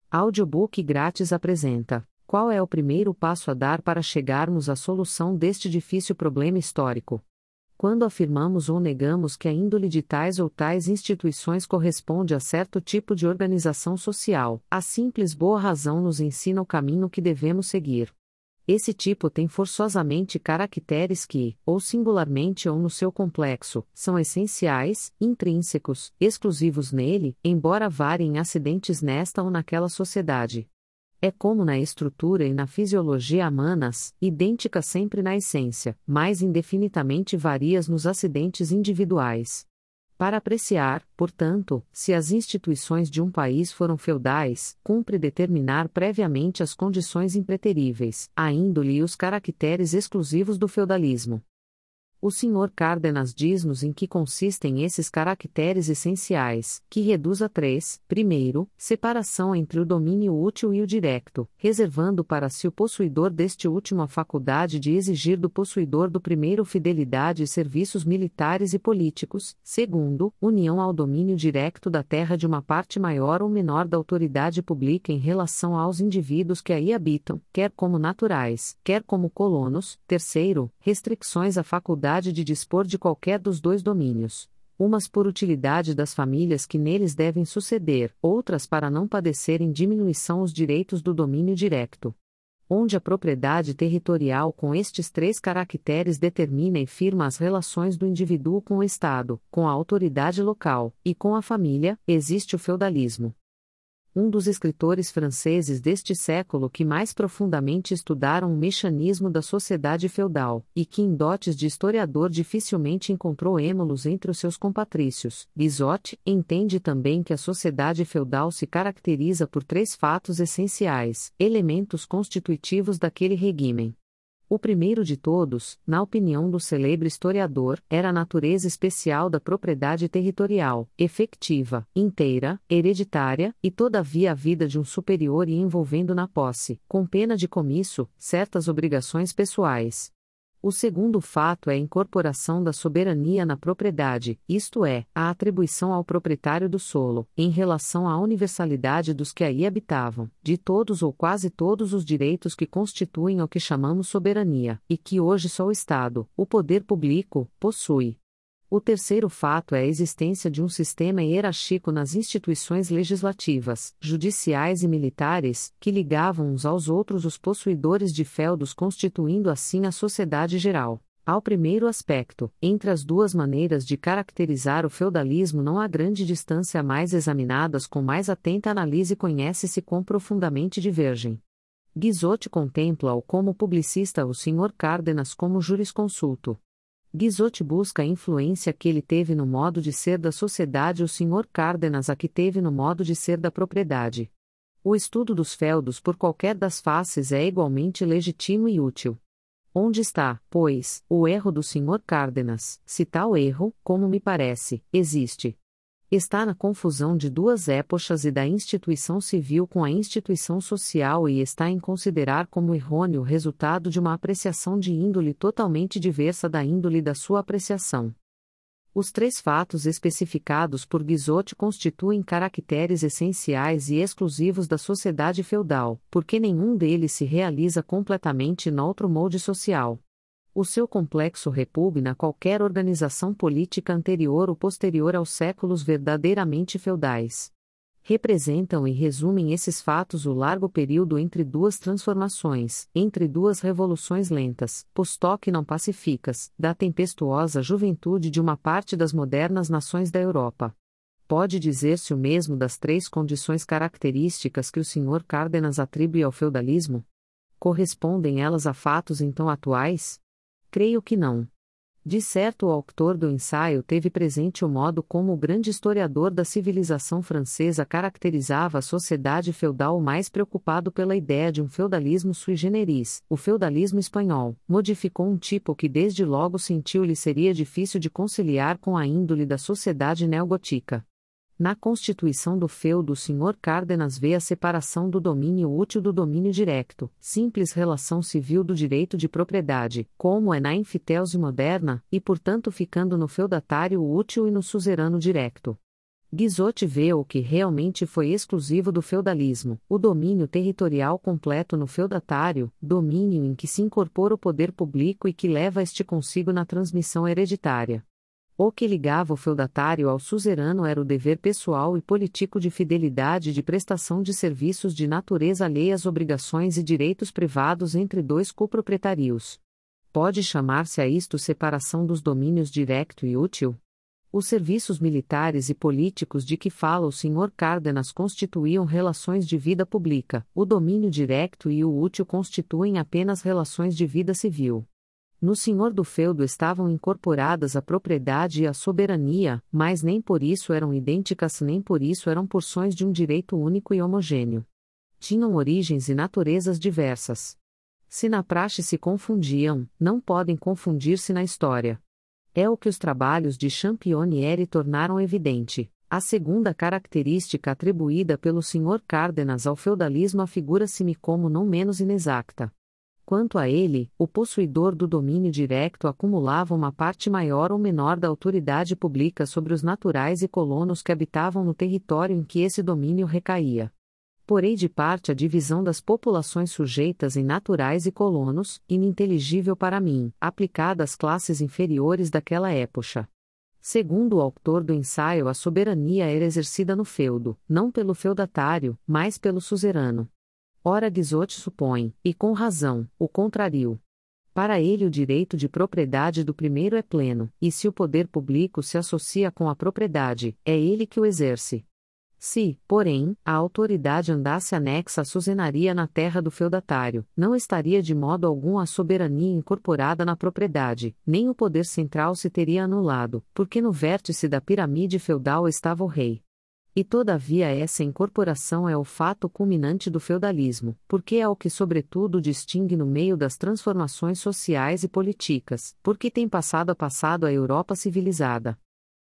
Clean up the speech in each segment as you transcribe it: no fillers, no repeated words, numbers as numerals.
Audiobook grátis apresenta: qual é o primeiro passo a dar para chegarmos à solução deste difícil problema histórico? Quando afirmamos ou negamos que a índole de tais ou tais instituições corresponde a certo tipo de organização social, a simples boa razão nos ensina o caminho que devemos seguir. Esse tipo tem forçosamente caracteres que, ou singularmente ou no seu complexo, são essenciais, intrínsecos, exclusivos nele, embora variem acidentes nesta ou naquela sociedade. É como na estrutura e na fisiologia humanas, idênticas sempre na essência, mas indefinidamente várias nos acidentes individuais. Para apreciar, portanto, se as instituições de um país foram feudais, cumpre determinar previamente as condições impreteríveis, a índole e os caracteres exclusivos do feudalismo. O Sr. Cárdenas diz-nos em que consistem esses caracteres essenciais, que reduz a três: primeiro, separação entre o domínio útil e o direto, reservando para si o possuidor deste último a faculdade de exigir do possuidor do primeiro fidelidade e serviços militares e políticos; segundo, união ao domínio direto da terra de uma parte maior ou menor da autoridade pública em relação aos indivíduos que aí habitam, quer como naturais, quer como colonos; terceiro, restrições à faculdade de dispor de qualquer dos dois domínios, umas por utilidade das famílias que neles devem suceder, outras para não padecerem diminuição os direitos do domínio direto. Onde a propriedade territorial com estes três caracteres determina e firma as relações do indivíduo com o Estado, com a autoridade local, e com a família, existe o feudalismo. Um dos escritores franceses deste século que mais profundamente estudaram o mecanismo da sociedade feudal, e que em dotes de historiador dificilmente encontrou êmulos entre os seus compatrícios, Guizot, entende também que a sociedade feudal se caracteriza por três fatos essenciais, elementos constitutivos daquele regime. O primeiro de todos, na opinião do célebre historiador, era a natureza especial da propriedade territorial, efetiva, inteira, hereditária, e todavia a vida de um superior e envolvendo na posse, com pena de comisso, certas obrigações pessoais. O segundo fato é a incorporação da soberania na propriedade, isto é, a atribuição ao proprietário do solo, em relação à universalidade dos que aí habitavam, de todos ou quase todos os direitos que constituem o que chamamos soberania, e que hoje só o Estado, o poder público, possui. O terceiro fato é a existência de um sistema hierárquico nas instituições legislativas, judiciais e militares, que ligavam uns aos outros os possuidores de feudos, constituindo assim a sociedade geral. Ao primeiro aspecto, entre as duas maneiras de caracterizar o feudalismo não há grande distância, mais examinadas com mais atenta análise conhece-se quão profundamente divergem. Guizot contempla-o como publicista, o Sr. Cárdenas como jurisconsulto. Guizot busca a influência que ele teve no modo de ser da sociedade, o Sr. Cárdenas a que teve no modo de ser da propriedade. O estudo dos feudos por qualquer das faces é igualmente legítimo e útil. Onde está, pois, o erro do Sr. Cárdenas, se tal erro, como me parece, existe? Está na confusão de duas épocas e da instituição civil com a instituição social, e está em considerar como errôneo o resultado de uma apreciação de índole totalmente diversa da índole da sua apreciação. Os três fatos especificados por Guizot constituem caracteres essenciais e exclusivos da sociedade feudal, porque nenhum deles se realiza completamente noutro molde social. O seu complexo repugna qualquer organização política anterior ou posterior aos séculos verdadeiramente feudais. Representam e resumem esses fatos o largo período entre duas transformações, entre duas revoluções lentas, postoque não pacíficas, da tempestuosa juventude de uma parte das modernas nações da Europa. Pode dizer-se o mesmo das três condições características que o Sr. Cárdenas atribui ao feudalismo? Correspondem elas a fatos então atuais? Creio que não. De certo, o autor do ensaio teve presente o modo como o grande historiador da civilização francesa caracterizava a sociedade feudal, o mais preocupado pela ideia de um feudalismo sui generis, o feudalismo espanhol, modificou um tipo que desde logo sentiu-lhe seria difícil de conciliar com a índole da sociedade neogótica. Na constituição do feudo, o Sr. Cárdenas vê a separação do domínio útil do domínio direto, simples relação civil do direito de propriedade, como é na enfiteuse moderna, e portanto ficando no feudatário o útil e no suzerano direto. Guizot vê o que realmente foi exclusivo do feudalismo, o domínio territorial completo no feudatário, domínio em que se incorpora o poder público e que leva este consigo na transmissão hereditária. O que ligava o feudatário ao suzerano era o dever pessoal e político de fidelidade e de prestação de serviços de natureza alheia às obrigações e direitos privados entre dois coproprietários. Pode chamar-se a isto separação dos domínios direto e útil? Os serviços militares e políticos de que fala o Sr. Cárdenas constituíam relações de vida pública, o domínio direto e o útil constituem apenas relações de vida civil. No senhor do feudo estavam incorporadas a propriedade e a soberania, mas nem por isso eram idênticas nem por isso eram porções de um direito único e homogêneo. Tinham origens e naturezas diversas. Se na praxe se confundiam, não podem confundir-se na história. É o que os trabalhos de Championnière tornaram evidente. A segunda característica atribuída pelo Sr. Cárdenas ao feudalismo afigura-se-me como não menos inexacta. Quanto a ele, o possuidor do domínio direto acumulava uma parte maior ou menor da autoridade pública sobre os naturais e colonos que habitavam no território em que esse domínio recaía. Porém de parte a divisão das populações sujeitas em naturais e colonos, ininteligível para mim, aplicada às classes inferiores daquela época. Segundo o autor do ensaio, a soberania era exercida no feudo, não pelo feudatário, mas pelo suzerano. Ora Guizot supõe, e com razão, o contrário. Para ele o direito de propriedade do primeiro é pleno, e se o poder público se associa com a propriedade, é ele que o exerce. Se, porém, a autoridade andasse anexa à suzenaria na terra do feudatário, não estaria de modo algum a soberania incorporada na propriedade, nem o poder central se teria anulado, porque no vértice da pirâmide feudal estava o rei. E todavia essa incorporação é o fato culminante do feudalismo, porque é o que sobretudo distingue no meio das transformações sociais e políticas, porque tem passado a Europa civilizada.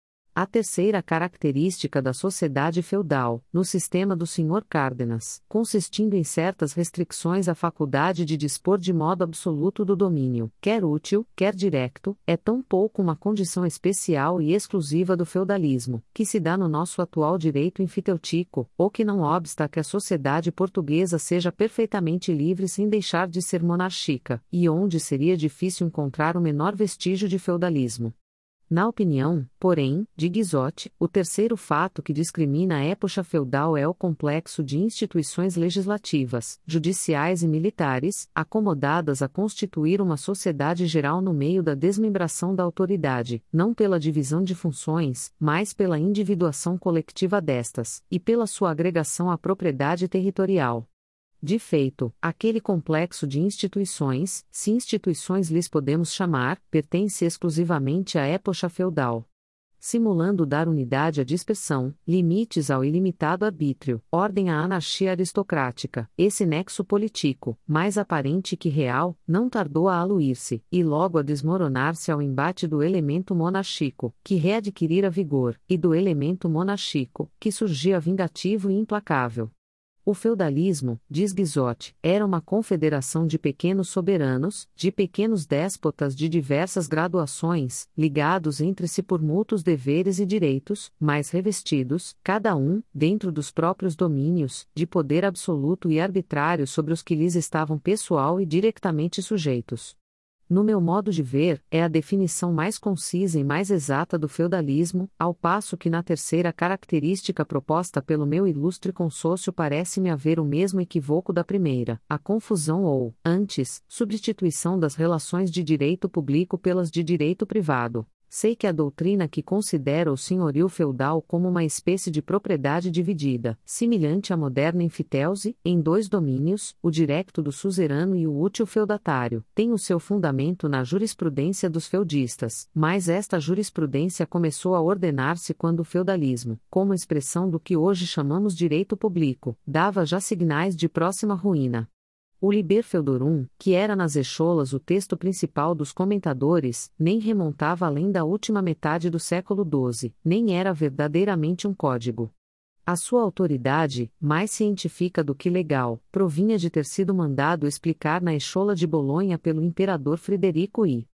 A terceira característica da sociedade feudal, no sistema do Sr. Cárdenas, consistindo em certas restrições à faculdade de dispor de modo absoluto do domínio, quer útil, quer direto, é tão pouco uma condição especial e exclusiva do feudalismo, que se dá no nosso atual direito enfiteutico, ou que não obsta que a sociedade portuguesa seja perfeitamente livre sem deixar de ser monárquica, e onde seria difícil encontrar o menor vestígio de feudalismo. Na opinião, porém, de Guizot, o terceiro fato que discrimina a época feudal é o complexo de instituições legislativas, judiciais e militares, acomodadas a constituir uma sociedade geral no meio da desmembração da autoridade, não pela divisão de funções, mas pela individuação coletiva destas, e pela sua agregação à propriedade territorial. De feito, aquele complexo de instituições, se instituições lhes podemos chamar, pertence exclusivamente à época feudal. Simulando dar unidade à dispersão, limites ao ilimitado arbítrio, ordem à anarquia aristocrática, esse nexo político, mais aparente que real, não tardou a aluir-se, e logo a desmoronar-se ao embate do elemento monárquico, que readquirira vigor, e do elemento monárquico, que surgia vingativo e implacável. O feudalismo, diz Guizot, era uma confederação de pequenos soberanos, de pequenos déspotas de diversas graduações, ligados entre si por mútuos deveres e direitos, mas revestidos, cada um, dentro dos próprios domínios, de poder absoluto e arbitrário sobre os que lhes estavam pessoal e diretamente sujeitos. No meu modo de ver, é a definição mais concisa e mais exata do feudalismo, ao passo que na terceira característica proposta pelo meu ilustre consórcio parece-me haver o mesmo equívoco da primeira, a confusão ou, antes, substituição das relações de direito público pelas de direito privado. Sei que a doutrina que considera o senhorio feudal como uma espécie de propriedade dividida, semelhante à moderna enfiteuse, em dois domínios, o direto do suzerano e o útil feudatário, tem o seu fundamento na jurisprudência dos feudistas, mas esta jurisprudência começou a ordenar-se quando o feudalismo, como expressão do que hoje chamamos direito público, dava já sinais de próxima ruína. O Liber Feodorum, que era nas Écholas o texto principal dos comentadores, nem remontava além da última metade do século XII, nem era verdadeiramente um código. A sua autoridade, mais científica do que legal, provinha de ter sido mandado explicar na Échola de Bolonha pelo imperador Frederico I.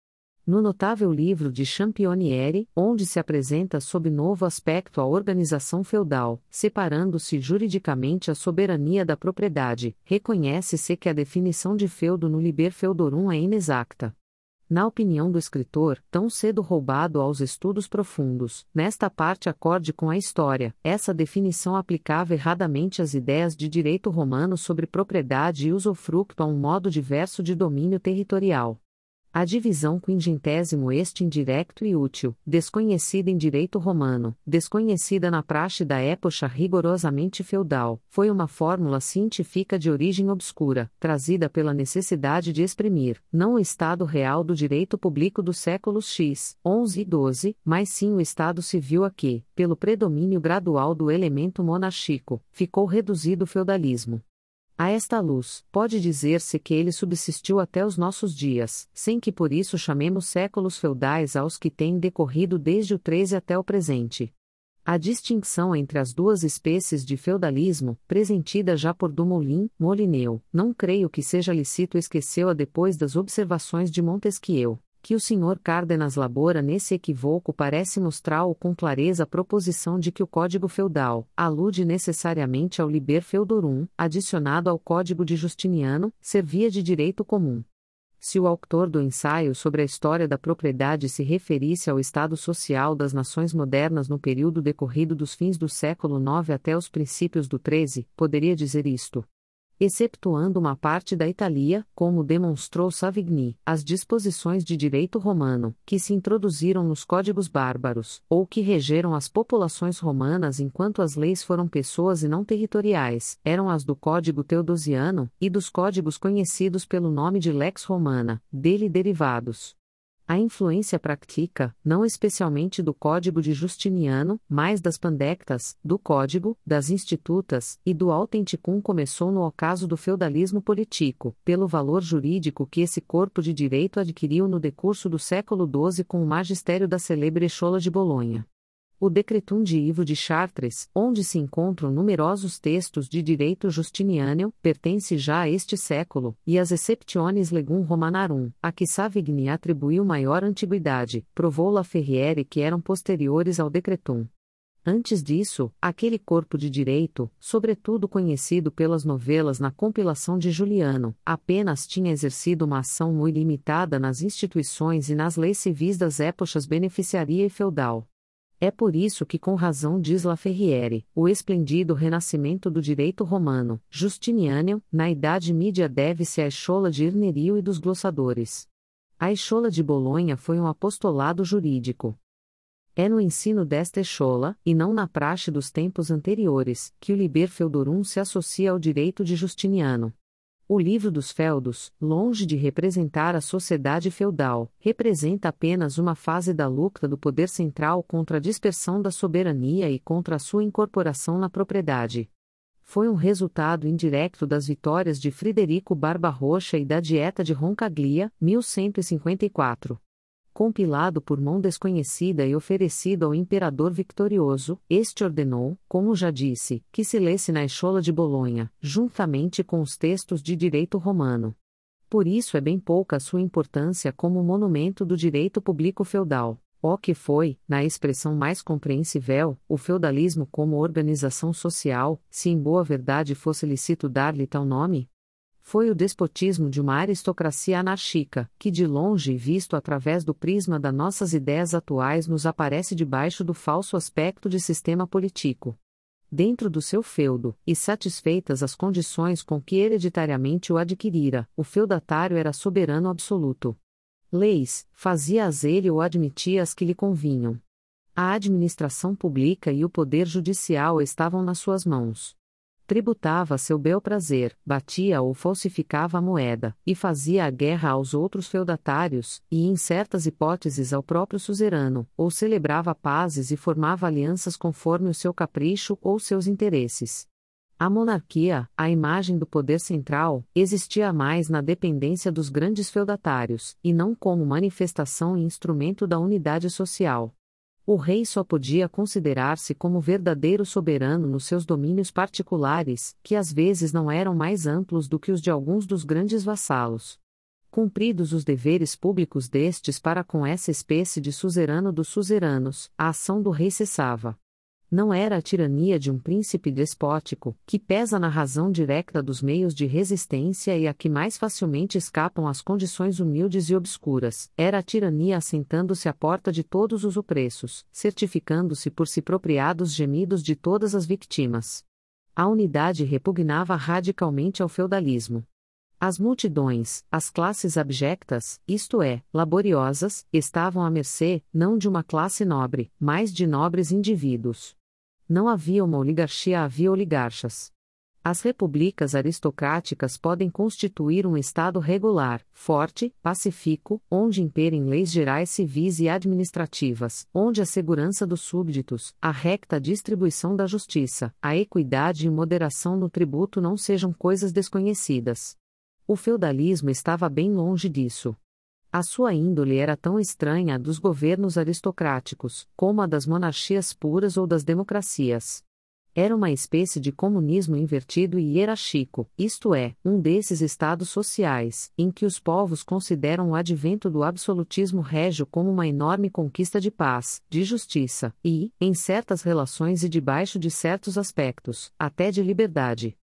No notável livro de Championnieri, onde se apresenta sob novo aspecto a organização feudal, separando-se juridicamente a soberania da propriedade, reconhece-se que a definição de feudo no Liber Feodorum é inexacta. Na opinião do escritor, tão cedo roubado aos estudos profundos, nesta parte acorde com a história, essa definição aplicava erradamente as ideias de direito romano sobre propriedade e usufruto a um modo diverso de domínio territorial. A divisão quingentésimo este indirecto e útil, desconhecida em direito romano, desconhecida na praxe da época rigorosamente feudal, foi uma fórmula científica de origem obscura, trazida pela necessidade de exprimir, não o estado real do direito público dos séculos X, XI e XII, mas sim o estado civil a que, pelo predomínio gradual do elemento monárquico, ficou reduzido o feudalismo. A esta luz, pode dizer-se que ele subsistiu até os nossos dias, sem que por isso chamemos séculos feudais aos que têm decorrido desde o XIII até o presente. A distinção entre as duas espécies de feudalismo, presentida já por Dumoulin, Molineux, não creio que seja lícito esquecê-a depois das observações de Montesquieu. Que o Sr. Cárdenas labora nesse equívoco parece mostrar-o com clareza a proposição de que o Código Feudal alude necessariamente ao Liber Feodorum, adicionado ao Código de Justiniano, servia de direito comum. Se o autor do ensaio sobre a história da propriedade se referisse ao estado social das nações modernas no período decorrido dos fins do século IX até os princípios do XIII, poderia dizer isto. Exceptuando uma parte da Itália, como demonstrou Savigny, as disposições de direito romano, que se introduziram nos códigos bárbaros, ou que regeram as populações romanas enquanto as leis foram pessoas e não territoriais, eram as do Código Teodosiano, e dos códigos conhecidos pelo nome de Lex Romana, dele derivados. A influência prática, não especialmente do Código de Justiniano, mas das pandectas, do Código, das Institutas, e do Authenticum começou no ocaso do feudalismo político, pelo valor jurídico que esse corpo de direito adquiriu no decurso do século XII com o magistério da celebre Escola de Bolonha. O Decretum de Ivo de Chartres, onde se encontram numerosos textos de direito justiniano, pertence já a este século, e as Exceptiones Legum Romanarum, a que Savigny atribuiu maior antiguidade, provou Laferriere que eram posteriores ao Decretum. Antes disso, aquele corpo de direito, sobretudo conhecido pelas novelas na compilação de Juliano, apenas tinha exercido uma ação muito limitada nas instituições e nas leis civis das épocas beneficiaria e feudal. É por isso que com razão diz Laferriere, o esplêndido renascimento do direito romano, Justiniano, na Idade Mídia deve-se à escola de Irnerio e dos glossadores. A escola de Bolonha foi um apostolado jurídico. É no ensino desta escola, e não na praxe dos tempos anteriores, que o Liber Feodorum se associa ao direito de Justiniano. O livro dos feudos, longe de representar a sociedade feudal, representa apenas uma fase da luta do poder central contra a dispersão da soberania e contra a sua incorporação na propriedade. Foi um resultado indireto das vitórias de Frederico Barbarroja e da Dieta de Roncaglia, 1154. Compilado por mão desconhecida e oferecido ao imperador vitorioso, este ordenou, como já disse, que se lesse na Escola de Bolonha, juntamente com os textos de direito romano. Por isso é bem pouca a sua importância como monumento do direito público feudal, o que foi, na expressão mais compreensível, o feudalismo como organização social, se em boa verdade fosse lícito dar-lhe tal nome. Foi o despotismo de uma aristocracia anárquica, que de longe visto através do prisma das nossas ideias atuais nos aparece debaixo do falso aspecto de sistema político. Dentro do seu feudo, e satisfeitas as condições com que hereditariamente o adquirira, o feudatário era soberano absoluto. Leis, fazia-as ele ou admitia as que lhe convinham. A administração pública e o poder judicial estavam nas suas mãos. Tributava a seu bel prazer, batia ou falsificava a moeda, e fazia a guerra aos outros feudatários, e em certas hipóteses ao próprio suzerano, ou celebrava pazes e formava alianças conforme o seu capricho ou seus interesses. A monarquia, a imagem do poder central, existia mais na dependência dos grandes feudatários, e não como manifestação e instrumento da unidade social. O rei só podia considerar-se como verdadeiro soberano nos seus domínios particulares, que às vezes não eram mais amplos do que os de alguns dos grandes vassalos. Cumpridos os deveres públicos destes para com essa espécie de suzerano dos suzeranos, a ação do rei cessava. Não era a tirania de um príncipe despótico, que pesa na razão direta dos meios de resistência e a que mais facilmente escapam às condições humildes e obscuras. Era a tirania assentando-se à porta de todos os opressos, certificando-se por se propriar dos gemidos de todas as vítimas. A unidade repugnava radicalmente ao feudalismo. As multidões, as classes abjectas, isto é, laboriosas, estavam à mercê, não de uma classe nobre, mas de nobres indivíduos. Não havia uma oligarquia, havia oligarcas. As repúblicas aristocráticas podem constituir um Estado regular, forte, pacífico, onde imperem leis gerais civis e administrativas, onde a segurança dos súbditos, a recta distribuição da justiça, a equidade e moderação no tributo não sejam coisas desconhecidas. O feudalismo estava bem longe disso. A sua índole era tão estranha à dos governos aristocráticos, como a das monarquias puras ou das democracias. Era uma espécie de comunismo invertido e hierárquico, isto é, um desses estados sociais, em que os povos consideram o advento do absolutismo régio como uma enorme conquista de paz, de justiça, e, em certas relações e debaixo de certos aspectos, até de liberdade.